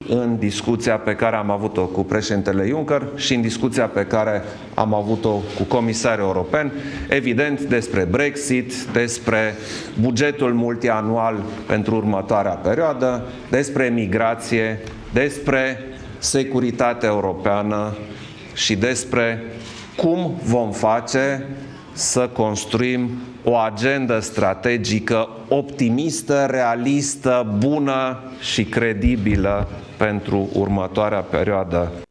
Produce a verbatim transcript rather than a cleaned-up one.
în discuția pe care am avut-o cu președintele Juncker și în discuția pe care am avut-o cu comisarii europeni, evident despre Brexit, despre bugetul multianual pentru următoarea perioadă, despre migrație, despre securitatea europeană și despre cum vom face să construim o agendă strategică optimistă, realistă, bună și credibilă pentru următoarea perioadă.